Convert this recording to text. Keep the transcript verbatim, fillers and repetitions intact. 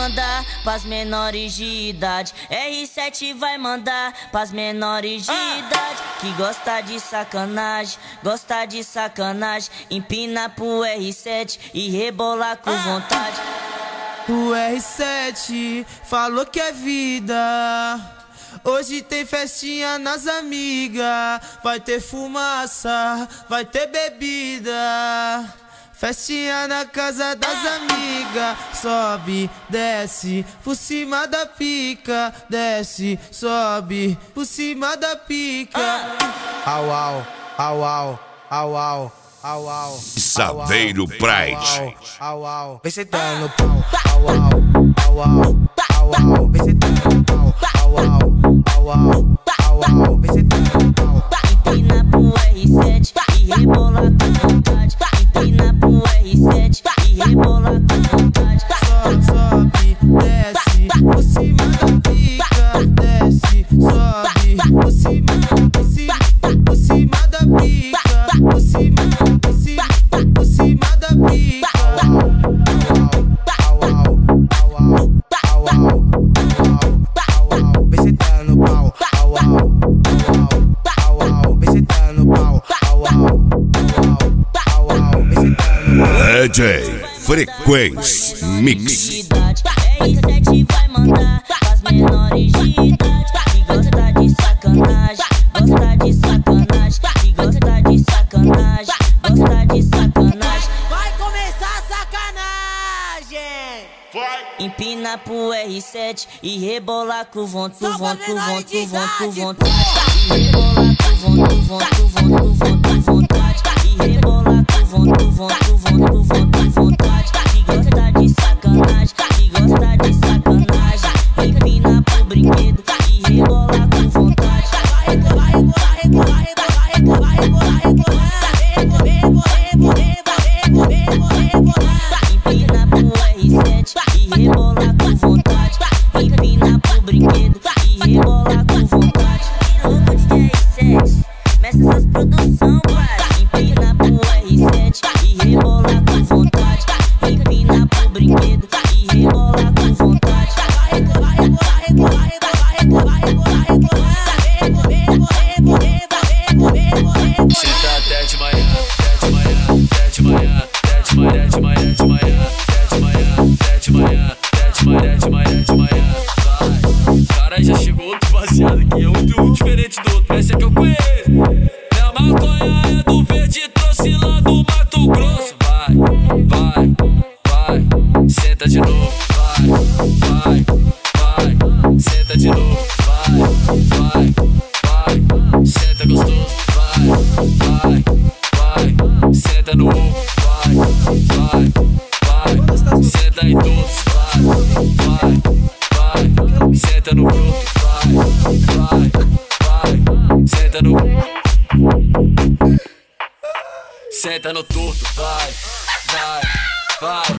mandar pras menores de idade. R sete vai mandar pras menores de idade que gosta de sacanagem, gosta de sacanagem. Empina pro R sete e rebolar com vontade. O R sete falou que é vida. Hoje tem festinha nas amigas. Vai ter fumaça, vai ter bebida. Festinha na casa das amigas. Sobe, desce, por cima da pica. Desce, sobe, por cima da pica. Au, au, au, au, au, au. Au, au, Saveiro Pride. Au, au, vem sentando no pau. Au, au, au, au, au, vem sentando no pau. Au, au, au, au, au, vem sentando no pau. Empina pro R sete e rebola com vontade. Empina pro R sete e rebola com vontade. Sobe, sobe, desce, por cima da pica. Desce, sobe, por cima, por cima, por cima da pica. Por cima, por cima, por cima da pica. Au, au, au, au, au, au, au, vem sentando no pau. Au, au, au, au, vem sentando no pau. Au, au, au, au, vem sentando no pau. D J Frequência Mix. R sete vai mandar pras menores de idade que gosta de sacanagem, gosta de sacanagem, que gosta de sacanagem, gosta de sacanagem. Vai começar a sacanagem! Vai. Empina pro R sete e rebolar com vontade, com vontade, com vontade, com vontade. E rebolar com vontade, com vontade, com vontade. E rebolar com vontade, com vontade, com vontade, com vontade. Que gosta de sacanagem, que gosta de sacanagem. Empina pro brinquedo e rebolar com vontade. Vai rebolar, rebolar, rebolar, rebolar, rebolar, rebolar, rebolar. Empina pro R sete e rebolar com vontade. Empina pro brinquedo e rebolar com vontade. Que louco de R sete, meça essas produção, pai. Empina pro R sete e rebolar com vontade. Empina pro brinquedo e rebolar com vontade. Vai rebolar, rebolar, rebolar, rebolar, rebolar, rebolar. Senta até de manhã, até de manhã, até de manhã, até de manhã, de manhã, até de manhã, até de manhã, até de manhã, de manhã. Vai, o cara já chegou outro baseado aqui, é um diferente do outro, esse é que eu conheço. Minha maconha é do verde, trouxe lá do Mato Grosso. Vai, vai, vai, senta de novo. Vai, vai, vai, senta de novo. Vai, vai, vai, senta gostoso. Vai, vai, senta no ovo. Vai, vai, vai, senta em todos. Vai, vai, vai, senta no broto. Vai, vai, vai, senta no. Senta no torto. Vai, vai, vai.